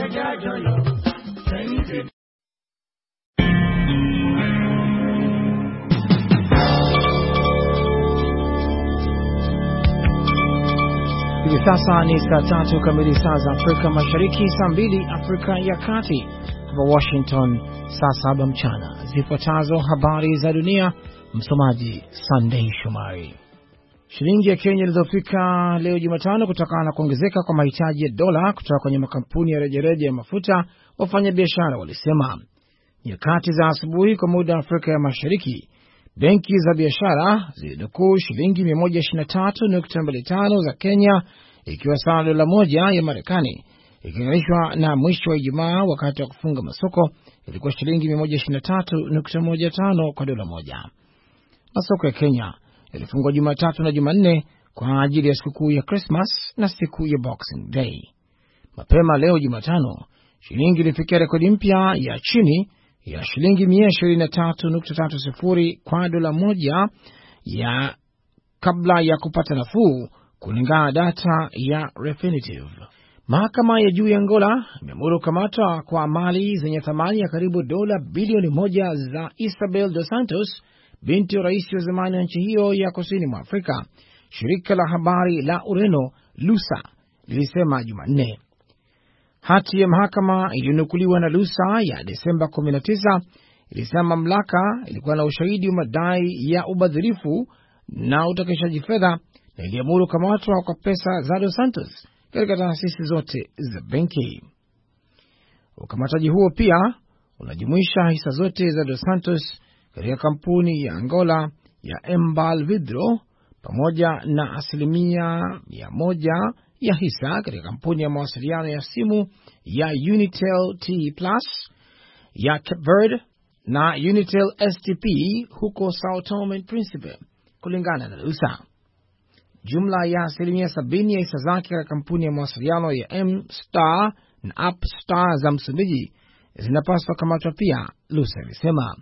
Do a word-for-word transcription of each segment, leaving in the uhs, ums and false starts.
Hivi sasa ni saa tatu kamili saa za Afrika Mashariki, saa mbili Afrika ya Kati. Hapa Washington saa saba mchana. Zifuatazo habari za dunia, msomaji Sunday Shumari. Shilingi ya Kenya ilizofika leo Jumatano kutokana na kuongezeka kwa mahitaji ya dola kutoka kwenye makampuni ya rejareja ya mafuta, wafanya biashara walisema. Nyakati za asubuhi kwa muda wa Afrika ya Mashariki, benki za biashara zilinukuu shilingi mia moja ishirini na tatu nukta mbili tano za Kenya, ikiwa sawa na dola moja ya Marekani, ikilinganishwa na mwisho wa Ijumaa wakati wa kufunga masoko ilikuwa shilingi mia moja ishirini na tatu nukta moja tano kwa dola moja. Masoko ya Kenya yalifungwa Jumatatu na Jumanne kwa ajili ya sikukuu ya Christmas na siku ya Boxing Day. Mapema leo Jumatano, shilingi ilifikia rekodi mpya ya chini ya shilingi mia ishirini na tatu nukta tatu sifuri kwa dola moja ya kabla ya kupata nafuu, kulingana na data ya Refinitiv. Mahakama ya juu ya Angola imeamuru kukamatwa kwa mali zenye thamani ya karibu dola bilioni moja za Isabel dos Santos, binti wa rais wa zamani wa nchi hiyo ya kusini mwa Afrika, shirika la habari la Ureno Lusa lilisema Jumanne. Hati ya mahakama iliyonukuliwa na Lusa ya Desemba kumi na tisa ilisema mamlaka ilikuwa na ushahidi wa madai ya ubadhirifu na utakishaji fedha, na iliamuru kukamatwa kwa pesa za Dos Santos katika taasisi zote za benki. Ukamataji huo pia unajumuisha hisa zote za Dos Santos katika kampuni ya Angola ya Mbal Vidro, pamoja na asilimia mia moja ya hisa katika kampuni ya mawasiliano ya simu ya Unitel T Plus ya Cape Verde na Unitel S T P huko Sao Tome and Principe, kulingana na Lusa. Jumla ya asilimia sabini ya hisa zake katika kampuni ya mawasiliano ya M-Star na App-Star za Msumbiji zinapaswa kamatwa pia, Lusa ilisema.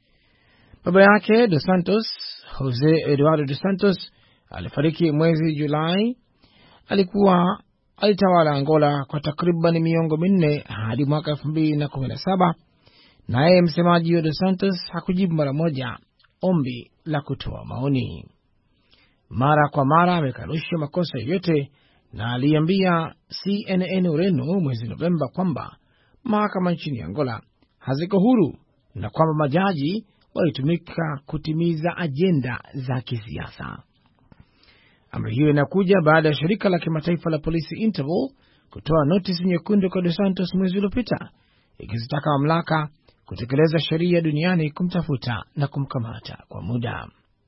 Baba yake Dos Santos, Jose Eduardo Dos Santos, alifariki mwezi Julai. Alikuwa alitawala Angola kwa takriban miongo minne hadi mwaka elfu mbili na kumi na saba. Naye msemaji wa Dos Santos hakujibu mara moja ombi la kutoa maoni. Mara kwa mara amekanusha makosa yote, na aliambia C N N Ureno mwezi Novemba kwamba mahakama nchini Angola haziko huru na kwamba majaji walitumika kutimiza ajenda za kisiasa. Amri hiyo inakuja baada ya shirika la kimataifa la polisi Interpol kutoa notisi nyekundu kwa Dos Santos mwezi uliopita, ikizitaka mamlaka kutekeleza sheria duniani kumtafuta na kumkamata kwa muda.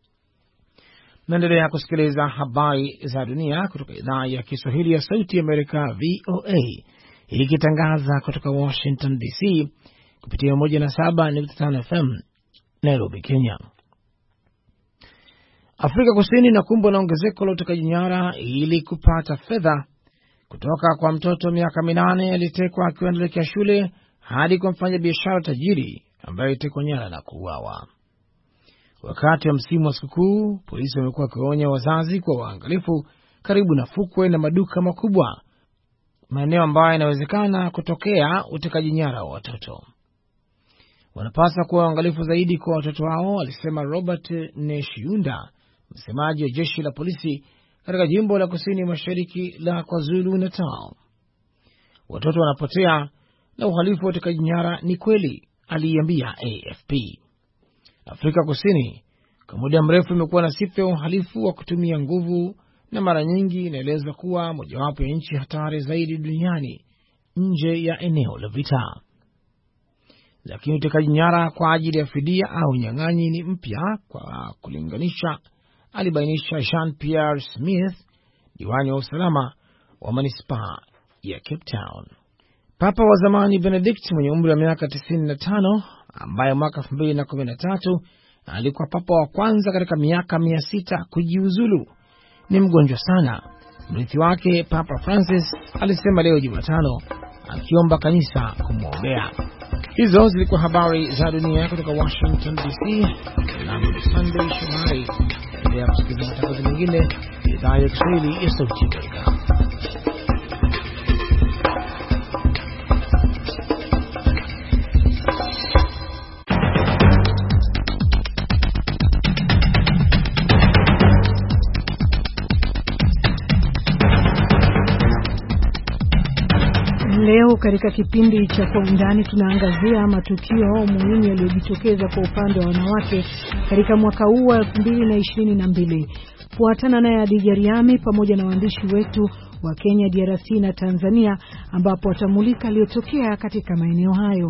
Naendelea kusikiliza habari za dunia kutoka idhaa ya Kiswahili ya Sauti ya Amerika V O A, ikitangaza kutoka Washington D C kupitia moja na saba nukta tano F M Nairobi, Kenya. Afrika Kusini inakumbwa na ongezeko la utekaji nyara ili kupata fedha, kutoka kwa mtoto miaka minane alitekwa akiwa anaelekea shule hadi kwa mfanya biashara tajiri ambaye alitekwa nyara na kuuawa. Wakati wa msimu wa sikukuu, polisi wamekuwa wakionya wazazi kwa waangalifu karibu na fukwe na maduka makubwa, maeneo ambayo inawezekana kutokea utekaji nyara wa watoto. Wanapaswa kuwa waangalifu zaidi kwa watoto wao, alisema Robert Neshiunda, msemaji wa jeshi la polisi katika jimbo la kusini mashariki la KwaZulu Natal. Watoto wanapotea na uhalifu wa utekaji nyara ni kweli, aliambia A F P. Afrika Kusini kwa muda mrefu imekuwa na sifa ya uhalifu wa kutumia nguvu, na mara nyingi inaelezwa kuwa mojawapo ya nchi hatari zaidi duniani nje ya eneo la vita. Lakini utekaji nyara kwa ajili ya fidia au nyang'anyi ni mpya kwa kulinganisha, alibainisha Jean-Pierre Smith, diwani wa usalama wa manispaa ya Cape Town. Papa wa zamani Benedict mwenye umri wa miaka tisini na tano, ambaye mwaka elfu mbili na kumi na tatu alikuwa papa wa kwanza katika miaka mia sita kujiuzulu, ni mgonjwa sana. Mrithi wake Papa Francis alisema leo Jumatano, akiomba kanisa kumwombea. Hizo zilikuwa habari za dunia kutoka Washington D C. Na mimi Sunday Shumari, ndio kusikiliza matangazo mengine idhaa ya Kiswahili ya Sauti ya Amerika. Leo katika kipindi cha Kwa Undani tunaangazia matukio muhimu yaliyojitokeza kwa upande wa wanawake katika mwaka huu wa elfu mbili na ishirini na mbili. Fuatana naye Adija Riami pamoja na waandishi wetu wa Kenya, D R C na Tanzania ambapo watamulika yaliyotokea katika maeneo hayo.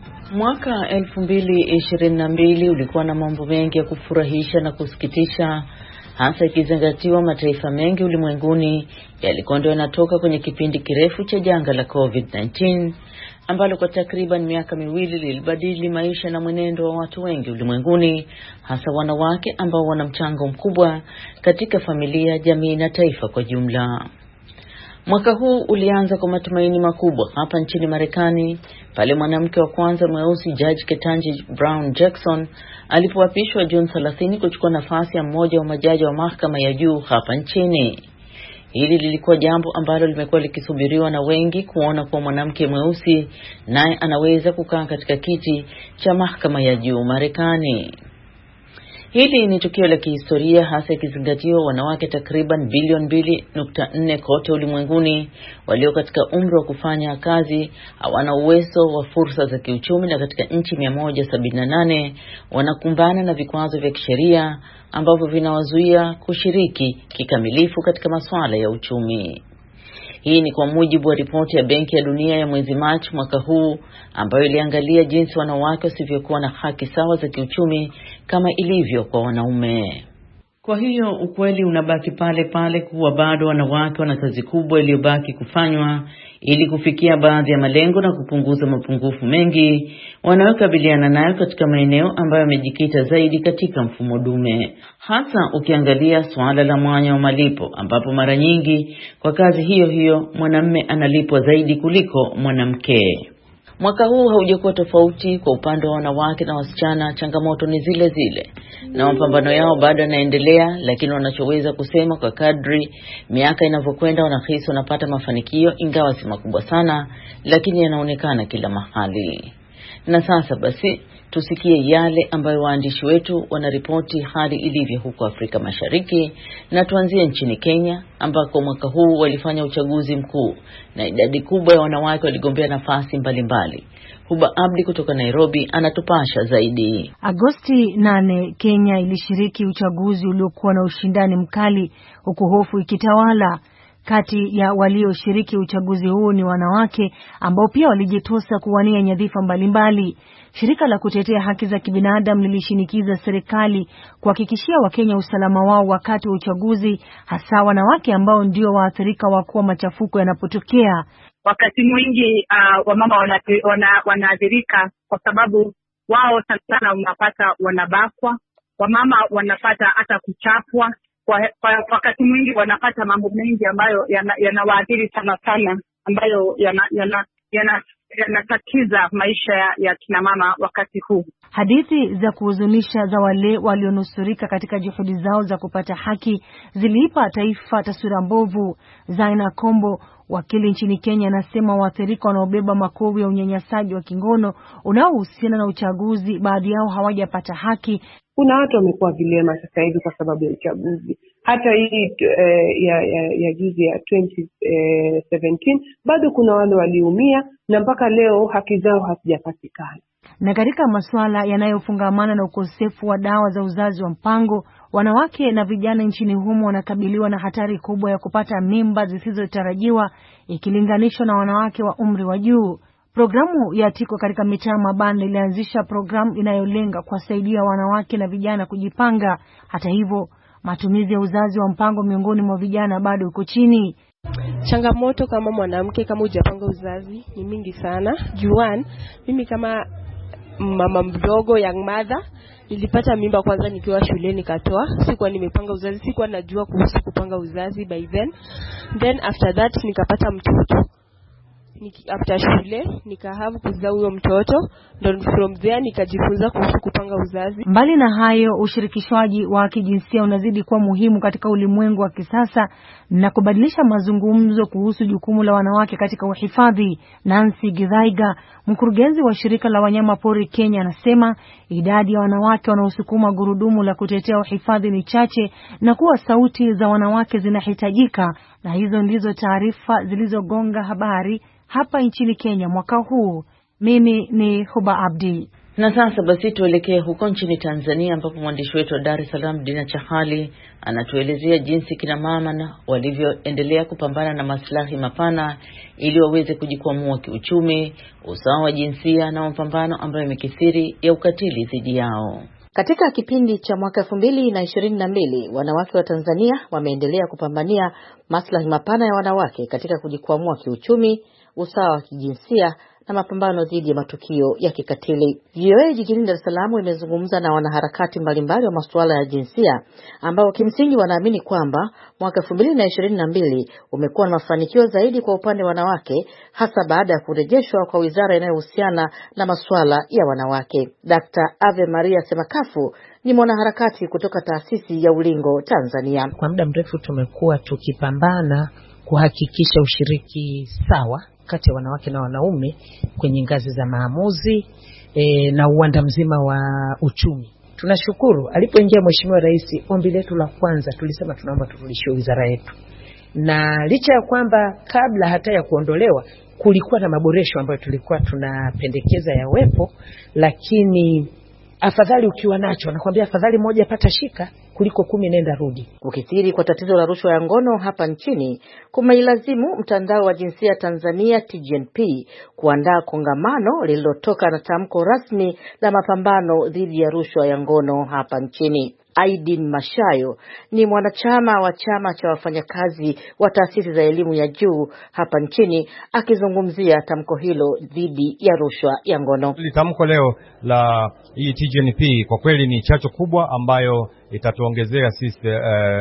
Mwaka elfu mbili ishirini na mbili ulikuwa na mambo mengi ya kufurahisha na kusikitisha, hasa ikizingatiwa mataifa mengi ulimwenguni yalikuwa ndio yanatoka kwenye kipindi kirefu cha janga la COVID nineteen ambalo kwa takriban miaka miwili lilibadili maisha na mwenendo wa watu wengi ulimwenguni, hasa wanawake ambao wana mchango mkubwa katika familia, jamii na taifa kwa jumla. Mwaka huu ulianza kwa matumaini makubwa hapa nchini Marekani pale mwanamke wa kwanza mweusi Judge Ketanji Brown Jackson alipoapishwa Juni thelathini kuchukua nafasi ya mmoja wa majaji wa mahakama ya juu hapa nchini. Hili lilikuwa jambo ambalo limekuwa likisubiriwa na wengi, kuona kwa mwanamke mweusi naye anaweza kukaa katika kiti cha mahakama ya juu Marekani. Hili ni tukio la kihistoria, hasa ikizingatiwa wanawake takriban bilioni mbili nukta nne kote ulimwenguni walio katika umri wa kufanya kazi hawana uwezo wa fursa za kiuchumi, na katika nchi mia moja sabini na nane wanakumbana na vikwazo vya kisheria ambavyo vinawazuia kushiriki kikamilifu katika masuala ya uchumi. Hii ni kwa mujibu wa ripoti ya Benki ya Dunia ya mwezi Machi mwaka huu ambayo iliangalia jinsi wanawake wasivyokuwa na haki sawa za kiuchumi kama ilivyo kwa wanaume. Kwa hiyo ukweli unabaki pale pale kuwa bado wanawake wana kazi kubwa iliyobaki kufanywa ili kufikia baadhi ya malengo na kupunguza mapungufu mengi wanayokabiliana nayo katika maeneo ambayo yamejikita zaidi katika mfumo dume, hasa ukiangalia swala la mwanya wa malipo ambapo mara nyingi kwa kazi hiyo hiyo mwanamume analipwa zaidi kuliko mwanamke. Mwaka huu haujakuwa tofauti kwa upande wa wanawake na wasichana. Changamoto ni zile zile na mapambano yao bado yanaendelea, lakini wanachoweza kusema kwa kadri miaka inavyokwenda wanahisi wanapata mafanikio, ingawa si makubwa sana, lakini yanaonekana kila mahali. Na sasa basi tusikie yale ambayo waandishi wetu wanaripoti hali ilivyo huko Afrika Mashariki, na tuanzie nchini Kenya ambako mwaka huu walifanya uchaguzi mkuu na idadi kubwa ya wanawake waligombea nafasi mbalimbali. Huba Abdi kutoka Nairobi anatupasha zaidi. Agosti nane, Kenya ilishiriki uchaguzi uliokuwa na ushindani mkali huku hofu ikitawala. Kati ya walioshiriki uchaguzi huu ni wanawake ambao pia walijitosa kuwania nyadhifa mbalimbali. Shirika la kutetea haki za kibinadamu lilishinikiza serikali kuhakikishia Wakenya usalama wao wakati wa uchaguzi, hasa wanawake ambao ndio waathirika wakuu machafuko yanapotokea. Wakati mwingi uh, wamama wanaathirika wana kwa sababu wao sana unapata wanabakwa, wamama wanapata hata kuchapwa. Kwa, kwa wakati mwingi wanapata mambo mengi ambayo yanawaathiri yana sana sana, ambayo yanatatiza yana, yana, yana maisha ya, ya kina mama wakati huu. Hadithi za kuhuzunisha za wale walionusurika katika juhudi zao za kupata haki ziliipa taifa taswira mbovu. Zaina Kombo, wakili nchini Kenya, anasema waathirika wanaobeba makovu ya unyanyasaji wa kingono unaohusiana na uchaguzi, baadhi yao hawajapata haki. Kuna watu wamekuwa vilema sasa hivi kwa sababu ya uchaguzi. Hata hii eh, ya, ya, ya juzi ya twenty seventeen bado kuna wale waliumia na mpaka leo haki zao hazijapatikana. Na katika masuala yanayofungamana na ukosefu wa dawa za uzazi wa mpango, wanawake na vijana nchini humo wanakabiliwa na hatari kubwa ya kupata mimba zisizotarajiwa ikilinganishwa na wanawake wa umri wa juu. Programu ya Tiko katika mitaa mabanda ilianzisha programu inayolenga kuwasaidia wanawake na vijana kujipanga. Hata hivyo, matumizi ya uzazi wa mpango miongoni mwa vijana bado uko chini. Changamoto kama mwanamke kama hujapanga uzazi ni mingi sana. Juan, mimi kama mama mdogo, young mother, nilipata mimba kwanza nikiwa shule nikatoa. Sikuwa nimepanga uzazi, sikuwa najua kuhusu kupanga uzazi by then. Then after that nikapata mtoto. Niki after shule nikahave kuzaa huyo mtoto, then from there nikajifunza kuhusu kupanga uzazi. Mbali na hayo, ushirikishwaji wa kijinsia unazidi kuwa muhimu katika ulimwengu wa kisasa na kubadilisha mazungumzo kuhusu jukumu la wanawake katika uhifadhi. Nancy Githaiga, mkurugenzi wa shirika la wanyama pori Kenya, anasema idadi ya wanawake wanaosukuma gurudumu la kutetea uhifadhi ni chache na kuwa sauti za wanawake zinahitajika. Na hizo ndizo taarifa zilizogonga habari hapa nchini Kenya mwaka huu. Mimi ni Huba Abdi. Na sasa basi tuelekee huko nchini Tanzania ambapo mwandishi wetu wa Dar es Salaam Dina Chahali anatuelezea jinsi kina mama na walivyoendelea kupambana na maslahi mapana ili waweze kujikwamua kiuchumi, usawa wa jinsia na mapambano ambayo yamekithiri ya ukatili dhidi yao. Katika kipindi cha mwaka elfu mbili na ishirini na mbili, wanawake wa Tanzania wameendelea kupambania maslahi mapana ya wanawake katika kujikwamua kiuchumi, usawa wa kijinsia na mapambano dhidi ya matukio ya kikatili. V O A jijini Dar es Salaam imezungumza na wanaharakati mbalimbali wa masuala ya jinsia ambao kimsingi wanaamini kwamba mwaka elfu mbili na ishirini na mbili umekuwa na mafanikio zaidi kwa upande wa wanawake, hasa baada ya kurejeshwa kwa wizara inayohusiana na masuala ya wanawake. Daktari Ave Maria Semakafu ni mwanaharakati kutoka taasisi ya Ulingo Tanzania. Kwa muda mrefu tumekuwa tukipambana kuhakikisha ushiriki sawa kati ya wanawake na wanaume kwenye ngazi za maamuzi e, na uwanda mzima wa uchumi. Tunashukuru alipoingia Mheshimiwa Rais, ombi letu la kwanza tulisema tunaomba turudishwe wizara yetu. Na licha ya kwamba kabla hata ya kuondolewa kulikuwa na maboresho ambayo tulikuwa tunapendekeza yawepo, lakini afadhali ukiwa nacho, nakwambia afadhali moja pata shika kuliko kumi nenda rudi. Kukithiri kwa tatizo la rushwa ya ngono hapa nchini kumeilazimu mtandao wa jinsia Tanzania T G N P kuandaa kongamano lililotoka na tamko rasmi la mapambano dhidi ya rushwa ya ngono hapa nchini. Aidin Mashayo ni mwanachama wa chama cha wafanyakazi wa taasisi za elimu ya juu hapa nchini, akizungumzia tamko hilo dhidi ya rushwa ya ngono. Tamko leo la hii T G N P kwa kweli ni chachu kubwa ambayo itatuongezea sisi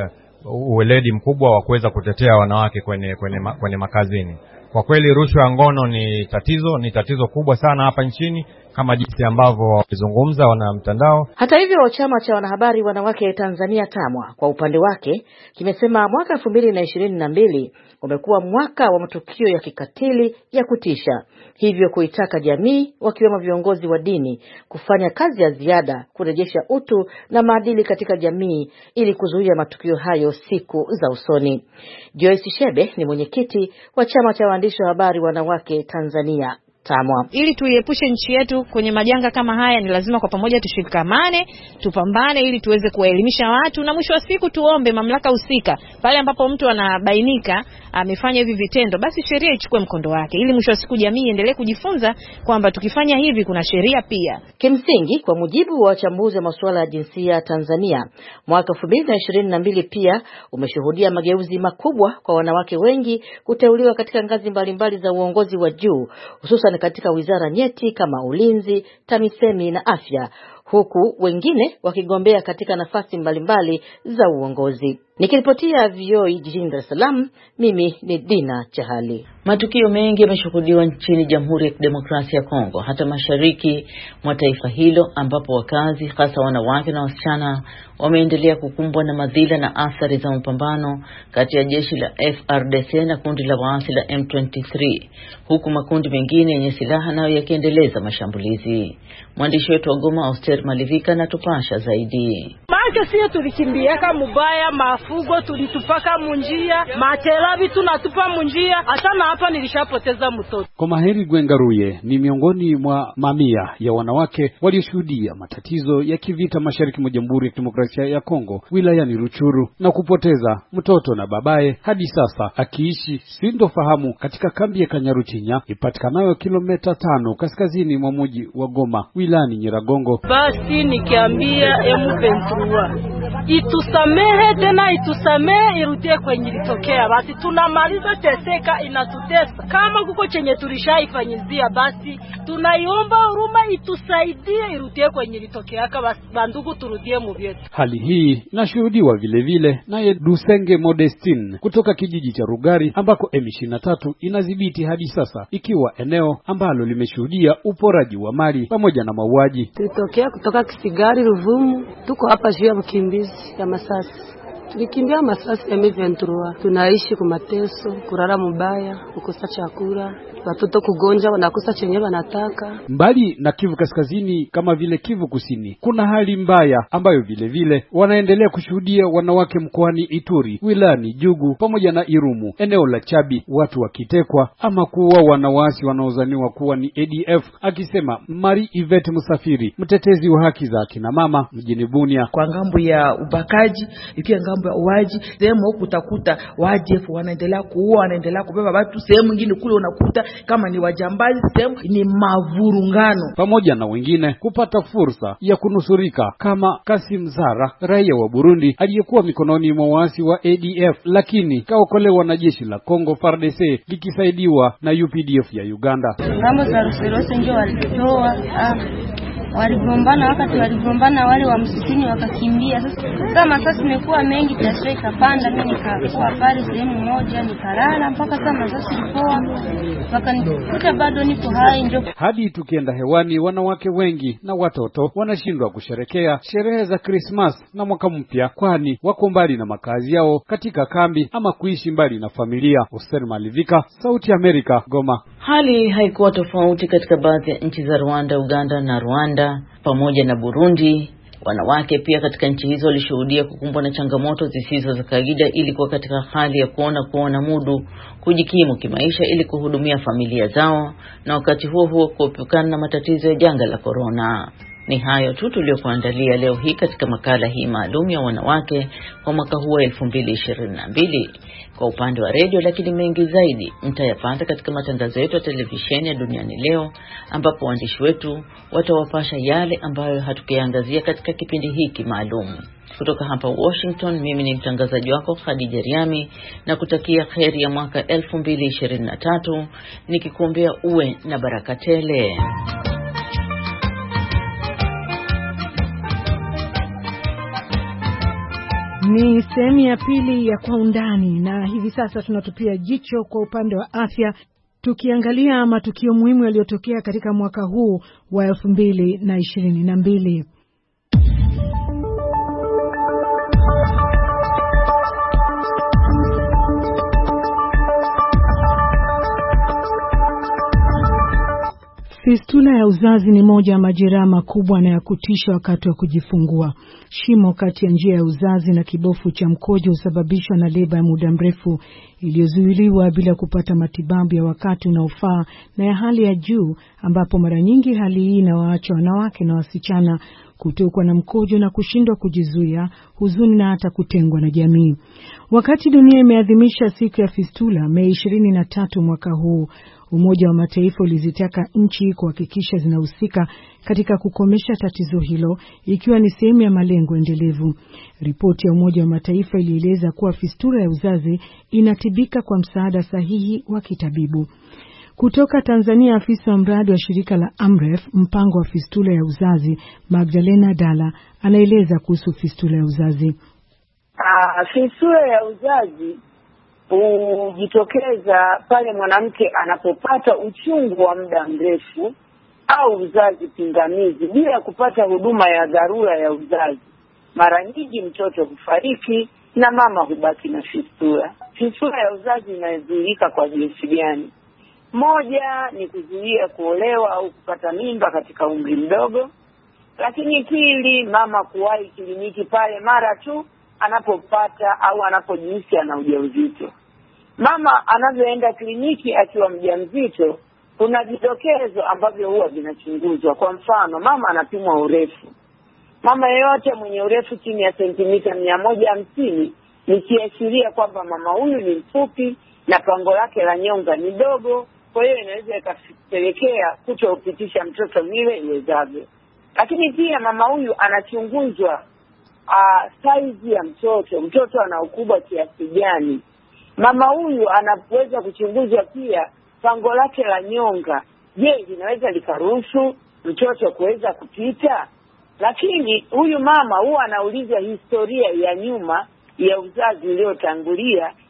uh, uweledi mkubwa wa kuweza kutetea wanawake kwenye kwenye, kwenye makazini. Kwa kweli rushwa ya ngono ni tatizo, ni tatizo kubwa sana hapa nchini kama jinsi ambavyo walizungumza wana mtandao. Hata hivyo, chama cha wanahabari wanawake Tanzania TAMWA kwa upande wake kimesema mwaka elfu mbili na ishirini na mbili umekuwa mwaka wa matukio ya kikatili ya kutisha, hivyo kuitaka jamii wakiwemo viongozi wa dini kufanya kazi ya ziada kurejesha utu na maadili katika jamii ili kuzuia matukio hayo siku za usoni. Joyce Shebe ni mwenyekiti wa chama cha waandishi wa habari wanawake Tanzania TAMWA. Ili tuiepushe nchi yetu kwenye majanga kama haya, ni lazima kwa pamoja tushikamane, tupambane ili tuweze kuwaelimisha watu, na mwisho wa siku tuombe mamlaka husika pale ambapo mtu anabainika amefanya hivi vitendo, basi sheria ichukue mkondo wake ili mwisho wa siku jamii iendelee kujifunza kwamba tukifanya hivi kuna sheria pia. Kimsingi, kwa mujibu wa wachambuzi wa masuala ya jinsia Tanzania, mwaka elfu mbili na ishirini na mbili pia umeshuhudia mageuzi makubwa kwa wanawake wengi kuteuliwa katika ngazi mbalimbali za uongozi wa juu, hususan katika wizara nyeti kama ulinzi, TAMISEMI na afya, huku wengine wakigombea katika nafasi mbalimbali za uongozi. Nikiripotia V O A jijini Dar es Salaam, mimi ni Dina Chahali. Matukio mengi yameshuhudiwa nchini Jamhuri ya Kidemokrasia ya Kongo, hata mashariki mwa taifa hilo, ambapo wakazi hasa wanawake na wasichana wameendelea kukumbwa na madhila na athari za mapambano kati ya jeshi la F R D C na kundi la waasi la M ishirini na tatu, huku makundi mengine yenye silaha nayo yakiendeleza mashambulizi. Mwandishi wetu wa Goma Auster Malivika anatupasha zaidi. Maana sisi tulikimbiaka mubaya, mafugo tulitupaka munjia, matelabi tunatupa munjia, hata na hapa nilishapoteza mtoto. Komaheri Gwengaruye ni miongoni mwa mamia ya wanawake walioshuhudia matatizo ya kivita mashariki mwa Jamhuri ya Kidemokrasia ya Kongo wilayani Ruchuru na kupoteza mtoto na babaye, hadi sasa akiishi sindofahamu katika kambi ya Kanyaruchinya ipatikanayo kilomita tano kaskazini mwa mji wa Goma wilayani Nyiragongo. Basi nikiambia M ishirini na tatu itusamehe tena, itusamehe irudie kwenye ilitokea. Basi tunamaliza teseka, inatutesa. Kama kuko chenye tulishaifanyizia, basi tunaiomba huruma itusaidie irudie kwenye ilitokea, basi bandugu turudie mu vyetu. Hali hii inashuhudiwa vile vile naye Dusenge Modestine kutoka kijiji cha Rugari ambako M ishirini na tatu inadhibiti hadi sasa, ikiwa eneo ambalo limeshuhudia uporaji wa mali pamoja na mauaji. Tulitokea kutoka Kisigari Ruvumu, tuko hapa juu ya mkimbizi ya Masasi. Nikimbia masasi ya M ishirini na tatu. Tunaishi kwa mateso, kurara mbaya, kukosa chakula, watoto kugonja, wanakosa chenye wanataka. Mbali na Kivu Kaskazini kama vile Kivu Kusini, kuna hali mbaya ambayo vile vile wanaendelea kushuhudia wanawake mkoani Ituri, wilani Jugu pamoja na Irumu, eneo la Chabi, watu wakitekwa ama kuwa wanawasi wanaozaniwa kuwa ni A D F, akisema Mari Ivete Musafiri, mtetezi wa haki za kina mama mjini Bunia. Kwa ngambo ya ubakaji, ikiwa ngambo ya uwaji, sehemu huku utakuta wa A D F wanaendelea kuua, wanaendelea kubeba watu, sehemu nyingine kule unakuta kama ni wajambazi, sehemu ni mavurungano. Pamoja na wengine kupata fursa ya kunusurika kama Kasim Zara, raia wa Burundi aliyekuwa mikononi mwa waasi wa A D F lakini kaokolewa na jeshi la Kongo F A R D C likisaidiwa na U P D F ya Uganda. Ngambo za Ruserose ndio walitoa waligombana, wakati waligombana wale wa msituni wakakimbia. Sasa kama sasa imekuwa mengi, tasha ikapanda, mimi nikakuwa pale sehemu moja nikalala mpaka kama sasa ilipoa, mpaka nikuta bado niko hai. Ndio hadi tukienda hewani, wanawake wengi na watoto wanashindwa kusherekea sherehe za Christmas na mwaka mpya, kwani wako mbali na makazi yao katika kambi ama kuishi mbali na familia. Oster Malivika, Sauti Amerika, Goma. Hali haikuwa tofauti katika baadhi ya nchi za Rwanda, Uganda na Rwanda pamoja na Burundi. Wanawake pia katika nchi hizo walishuhudia kukumbwa na changamoto zisizo za kawaida ili kuwa katika hali ya kuona kuona mudu kujikimu kimaisha ili kuhudumia familia zao, na wakati huo huo kuepukana na matatizo ya janga la corona. Ni hayo tu tuliokuandalia leo hii katika makala hii maalum ya wanawake kwa mwaka huu wa elfu mbili ishirini na mbili kwa upande wa redio, lakini mengi zaidi mtayapata katika matangazo yetu ya televisheni ya Duniani Leo, ambapo waandishi wetu watawapasha yale ambayo hatukiangazia katika kipindi hiki maalum. Kutoka hapa Washington, mimi ni mtangazaji wako Khadija Riami, na kutakia kheri ya mwaka elfu mbili ishirini na tatu nikikuombea uwe na baraka tele. Ni sehemu ya pili ya Kwa Undani, na hivi sasa tunatupia jicho kwa upande wa afya, tukiangalia matukio muhimu yaliyotokea katika mwaka huu wa elfu mbili na ishirini na mbili. Fistula ya uzazi ni moja ya majeraha makubwa na ya kutisha wakati wa kujifungua. Shimo kati ya njia ya uzazi na kibofu cha mkojo husababishwa na leba ya muda mrefu iliyozuiliwa bila kupata matibabu ya wakati unaofaa na ya hali ya juu, ambapo mara nyingi hali hii inawaacha wanawake na wasichana kutokwa na mkojo na kushindwa kujizuia, huzuni na hata kutengwa na jamii. Wakati dunia imeadhimisha siku ya fistula Mei ishirini na tatu mwaka huu, Umoja wa Mataifa ulizitaka nchi kuhakikisha zinahusika katika kukomesha tatizo hilo, ikiwa ni sehemu ya malengo endelevu. Ripoti ya Umoja wa Mataifa ilieleza kuwa fistula ya uzazi inatibika kwa msaada sahihi wa kitabibu. Kutoka Tanzania, afisa wa mradi wa shirika la Amref, mpango wa fistula ya uzazi, Magdalena Dala, anaeleza kuhusu fistula ya uzazi. Uh, fistula ya uzazi hujitokeza pale mwanamke anapopata uchungu wa muda mrefu au uzazi pingamizi bila kupata huduma ya dharura ya uzazi. Mara nyingi mtoto hufariki na mama hubaki na fistula. Fistula ya uzazi inazuilika kwa jinsi gani? Moja ni kuzuia kuolewa au kupata mimba katika umri mdogo. Lakini pili, mama kuwahi kliniki pale mara tu anapopata au anapojihisi ana ujauzito. Mama anavyoenda kliniki akiwa mjamzito, kuna vidokezo ambavyo huwa vinachunguzwa. Kwa mfano, mama anapimwa urefu. Mama yeyote mwenye urefu chini ya sentimita mia moja hamsini ni kiashiria kwamba mama huyu ni mfupi na pango lake la nyonga ni dogo, kwa hiyo inaweza ikapelekea kutopitisha mtoto vile iwezavyo. Lakini pia mama huyu anachunguzwa Uh, size ya mtoto, mtoto ana ukubwa kiasi gani. Mama huyu anaweza kuchunguzwa pia pango lake la nyonga. Je, linaweza likaruhusu mtoto kuweza kupita? Lakini huyu mama huwa anaulizwa historia ya nyuma ya uzazi uliotangulia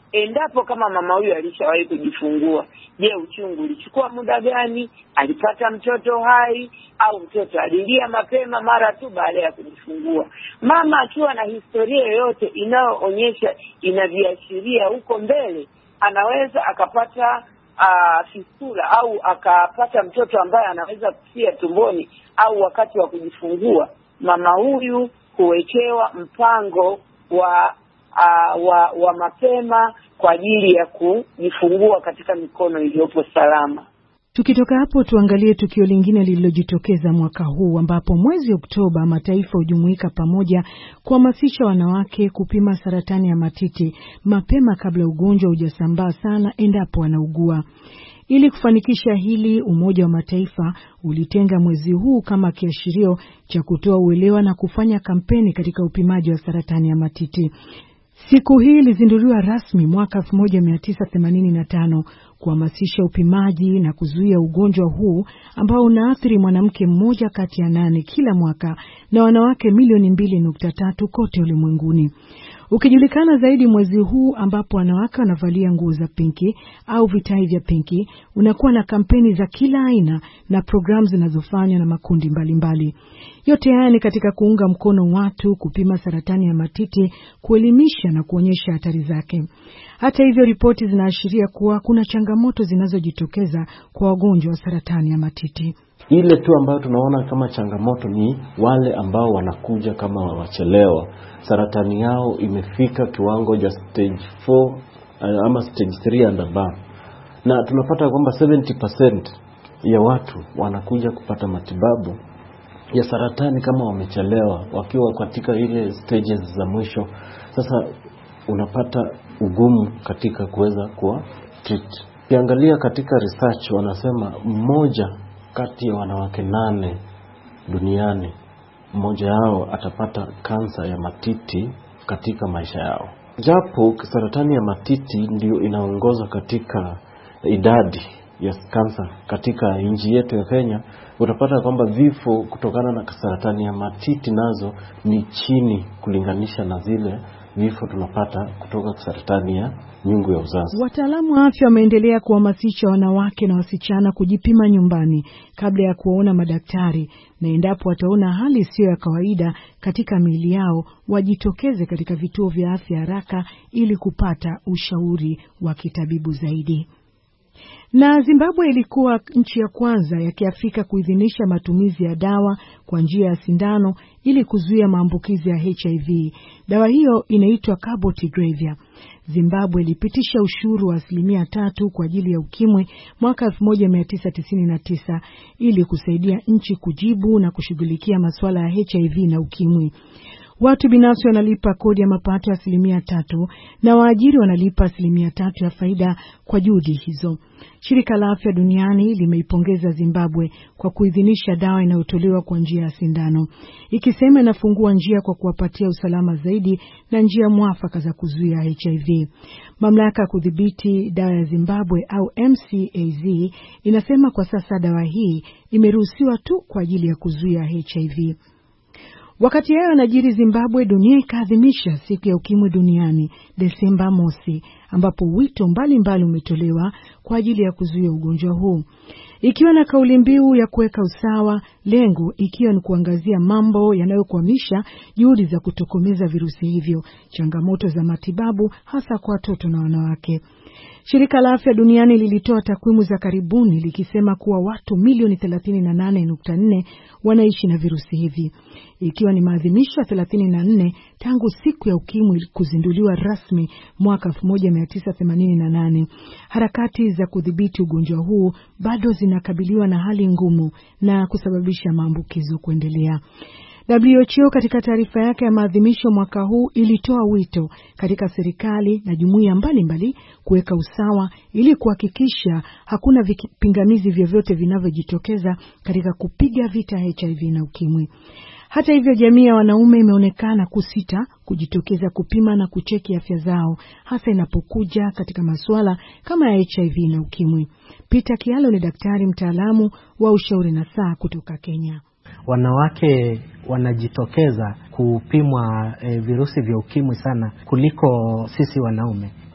endapo kama mama huyu alishawahi kujifungua, je, uchungu ulichukua muda gani? Alipata mtoto hai au mtoto alilia mapema mara tu baada ya kujifungua? Mama akiwa na historia yoyote inayoonyesha inaviashiria huko mbele, anaweza akapata uh, fistula au akapata mtoto ambaye anaweza kufia tumboni au wakati wa kujifungua. Mama huyu huwekewa mpango wa uh, wa, wa mapema kwa ajili ya kujifungua katika mikono iliyopo salama. Tukitoka hapo tuangalie tukio lingine lililojitokeza mwaka huu ambapo mwezi Oktoba mataifa hujumuika pamoja kuhamasisha wanawake kupima saratani ya matiti mapema kabla ugonjwa hujasambaa sana endapo wanaugua. Ili kufanikisha hili, Umoja wa Mataifa ulitenga mwezi huu kama kiashirio cha kutoa uelewa na kufanya kampeni katika upimaji wa saratani ya matiti. Siku hii ilizinduliwa rasmi mwaka elfu moja mia tisa themanini na tano kuhamasisha upimaji na kuzuia ugonjwa huu ambao unaathiri mwanamke mmoja kati ya nane kila mwaka na wanawake milioni mbili nukta tatu kote ulimwenguni. Ukijulikana zaidi mwezi huu ambapo wanawake wanavalia nguo za pinki au vitai vya pinki, unakuwa na kampeni za kila aina na programu zinazofanywa na makundi mbalimbali. Yote haya ni katika kuunga mkono watu kupima saratani ya matiti, kuelimisha na kuonyesha hatari zake. Hata hivyo, ripoti zinaashiria kuwa kuna changamoto zinazojitokeza kwa wagonjwa wa saratani ya matiti. Ile tu ambayo tunaona kama changamoto ni wale ambao wanakuja kama wachelewa. Saratani yao imefika kiwango cha stage four ama stage three and above. Na tunapata kwamba seventy percent ya watu wanakuja kupata matibabu ya saratani kama wamechelewa, wakiwa katika ile stages za mwisho. Sasa unapata ugumu katika kuweza kuwa treat. Kiangalia katika research wanasema mmoja kati ya wanawake nane duniani, mmoja yao atapata kansa ya matiti katika maisha yao. Japo saratani ya matiti ndio inaongoza katika idadi ya kansa katika nchi yetu ya Kenya, utapata kwamba vifo kutokana na saratani ya matiti nazo ni chini kulinganisha na zile vifo tunapata kutoka saratani ya nyungu ya uzazi. Wataalamu wa afya wameendelea kuhamasisha wanawake na wasichana kujipima nyumbani kabla ya kuwaona madaktari, na endapo wataona hali isiyo ya kawaida katika miili yao, wajitokeze katika vituo vya afya haraka ili kupata ushauri wa kitabibu zaidi. Na Zimbabwe ilikuwa nchi ya kwanza ya Kiafrika kuidhinisha matumizi ya dawa kwa njia ya sindano ili kuzuia maambukizi ya H I V. Dawa hiyo inaitwa Cabotegravir. Zimbabwe ilipitisha ushuru wa asilimia tatu kwa ajili ya ukimwi mwaka elfu moja mia tisa tisini na tisa ili kusaidia nchi kujibu na kushughulikia masuala ya H I V na ukimwi. Watu binafsi wanalipa kodi ya mapato ya asilimia tatu na waajiri wanalipa asilimia tatu ya faida kwa juhudi hizo. Shirika la Afya Duniani limeipongeza Zimbabwe kwa kuidhinisha dawa inayotolewa kwa njia ya sindano, ikisema inafungua njia kwa kuwapatia usalama zaidi na njia mwafaka za kuzuia H I V. Mamlaka ya kudhibiti dawa ya Zimbabwe au M C A Z inasema kwa sasa dawa hii imeruhusiwa tu kwa ajili ya kuzuia H I V. Wakati hayo yanajiri, Zimbabwe, dunia ikaadhimisha siku ya ukimwi duniani Desemba mosi, ambapo wito mbalimbali umetolewa kwa ajili ya kuzuia ugonjwa huu, ikiwa na kauli mbiu ya kuweka usawa, lengo ikiwa ni kuangazia mambo yanayokwamisha juhudi za kutokomeza virusi hivyo, changamoto za matibabu hasa kwa watoto na wanawake. Shirika la Afya Duniani lilitoa takwimu za karibuni likisema kuwa watu milioni thelathini na nane nukta nne wanaishi na virusi hivi, ikiwa ni maadhimisho thelathini na nne tangu siku ya ukimwi kuzinduliwa rasmi mwaka elfu moja mia tisa themanini na nane. Harakati za kudhibiti ugonjwa huu bado zinakabiliwa na hali ngumu na kusababisha maambukizo kuendelea. W H O katika taarifa yake ya maadhimisho mwaka huu ilitoa wito katika serikali na jumuiya mbalimbali kuweka usawa ili kuhakikisha hakuna vipingamizi vyovyote vinavyojitokeza katika kupiga vita H I V na ukimwi. Hata hivyo, jamii ya wanaume imeonekana kusita kujitokeza kupima na kucheki afya zao, hasa inapokuja katika masuala kama ya H I V na ukimwi. Peter Kialo ni daktari mtaalamu wa ushauri na saa kutoka Kenya. Wanawake wanajitokeza kupimwa e, virusi vya ukimwi sana kuliko sisi wanaume.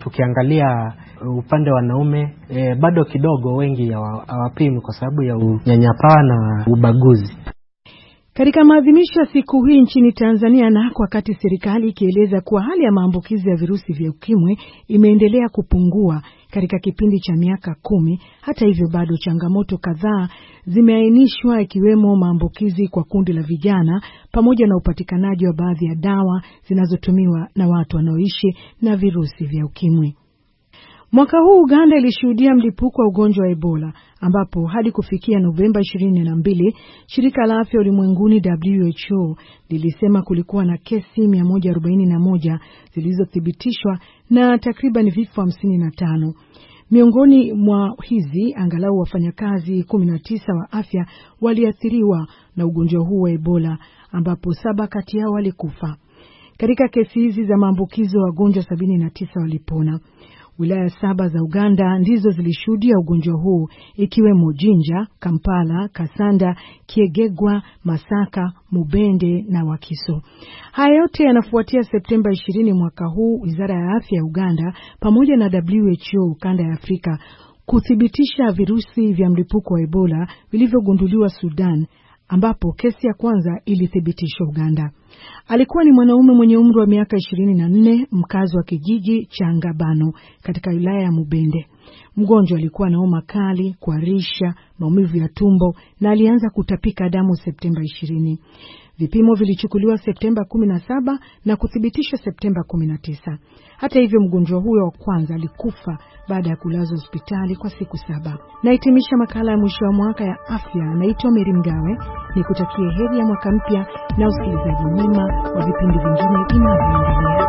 Tukiangalia upande wa wanaume e, bado kidogo wengi hawapimi kwa sababu ya unyanyapaa na ubaguzi. Katika maadhimisho ya siku hii nchini Tanzania, na wakati serikali ikieleza kuwa hali ya maambukizi ya virusi vya ukimwi imeendelea kupungua katika kipindi cha miaka kumi, hata hivyo bado changamoto kadhaa zimeainishwa, ikiwemo maambukizi kwa kundi la vijana pamoja na upatikanaji wa baadhi ya dawa zinazotumiwa na watu wanaoishi na virusi vya ukimwi. Mwaka huu Uganda ilishuhudia mlipuko wa ugonjwa wa Ebola, ambapo hadi kufikia Novemba ishirini na mbili, shirika la afya ulimwenguni W H O lilisema kulikuwa na kesi mia moja arobaini na moja zilizothibitishwa na takriban vifo hamsini na tano. Miongoni mwa hizi, angalau wafanyakazi kumi na tisa wa afya waliathiriwa na ugonjwa huu wa Ebola, ambapo saba kati yao walikufa. Katika kesi hizi za maambukizo, wagonjwa sabini na tisa walipona. Wilaya saba za Uganda ndizo zilishuhudia ugonjwa huu, ikiwemo Jinja, Kampala, Kasanda, Kiegegwa, Masaka, Mubende na Wakiso. Haya yote yanafuatia Septemba ishirini mwaka huu Wizara ya Afya ya Uganda pamoja na W H O ukanda ya Afrika kuthibitisha virusi vya mlipuko wa Ebola vilivyogunduliwa Sudan, ambapo kesi ya kwanza ilithibitishwa Uganda. Alikuwa ni mwanaume mwenye umri wa miaka ishirini na nne, mkazi wa kijiji cha Ngabano katika wilaya ya Mubende. Mgonjwa alikuwa na homa kali, kuharisha, maumivu ya tumbo na alianza kutapika damu Septemba ishirini. Vipimo vilichukuliwa Septemba kumi na saba na kuthibitishwa Septemba kumi na tisa. Hata hivyo, mgonjwa huyo wa kwanza alikufa baada ya kulazwa hospitali kwa siku saba. Nahitimisha makala ya mwisho wa mwaka ya afya. Naitwa Mary Mgawe, nikutakie heri ya mwaka mpya na usikilizaji mwema wa vipindi vingine vinavyoendelea.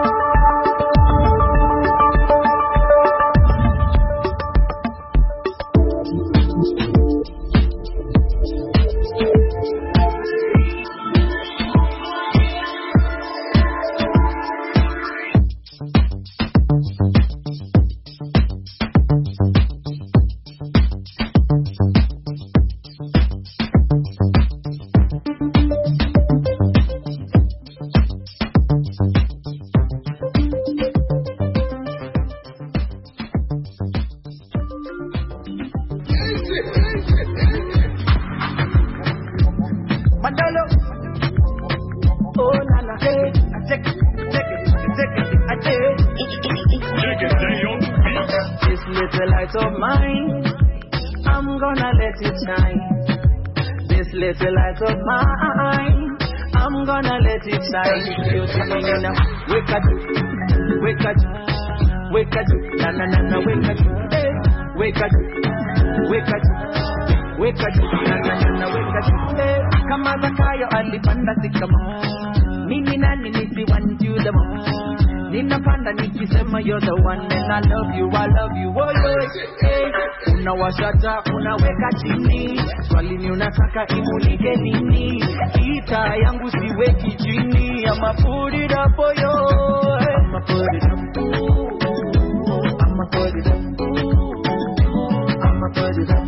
Kama Zakayo alipanda sikama, mimi nani nisiwanjuda mo. Ninapanda nikisema you're the one and I love you, I love you, oh yeah. Hey, unawashata, unaweka chini, swali ni unataka imulike nini? Kita yangu siweki chini, I'ma put it up for you, I'ma put it up, I'ma put it up, I'ma put it up,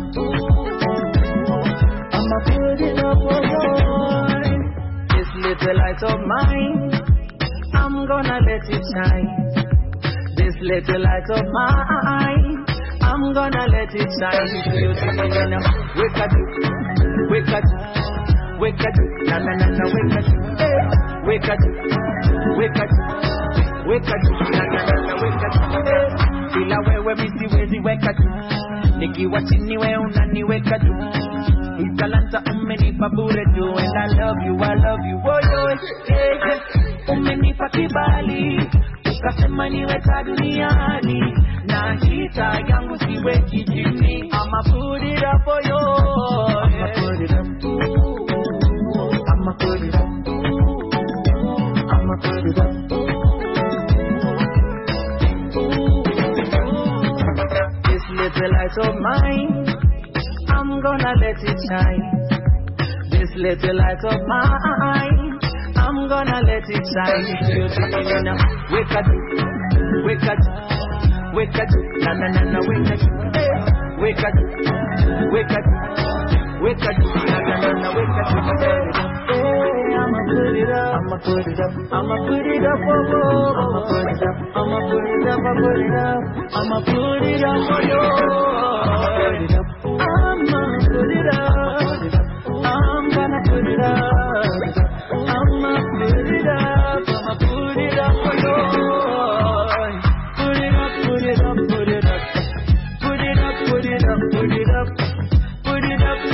I'ma put it up for you. This little light of mine, I'm gonna let it shine. This little light of mine, I'm gonna let it shine. You see me now, wake up, wake up, wake up, na na na na, wake up, hey. Wake up, wake up, wake up, na na na na, wake up, hey. Bila wewe mimi siwezi wake up, nikiwa chini wewe unaniweka juu. Talanta umenipa bure tu, and I love you, I love you, oh yo, hey, hey. Umenipa kibali, ukasema niweka duniani, na kita yangu siweki chini, I'ma put it up for you, I'ma put it up, I'ma put it up, I'ma put it up. This little light of mine, I'm gonna let it shine. This little light of mine, I'm gonna let it shine. You see me now, wake up, wake up, wake up, na na na na, wake up, hey. Wake up, wake up, wake up, na na na na, wake up, hey. I'ma put it up, I'ma put it up, I'ma put it up, oh, oh. I'ma put it up, I'ma put it up, I'ma put it up, I'ma put it up for you. I'ma put it up.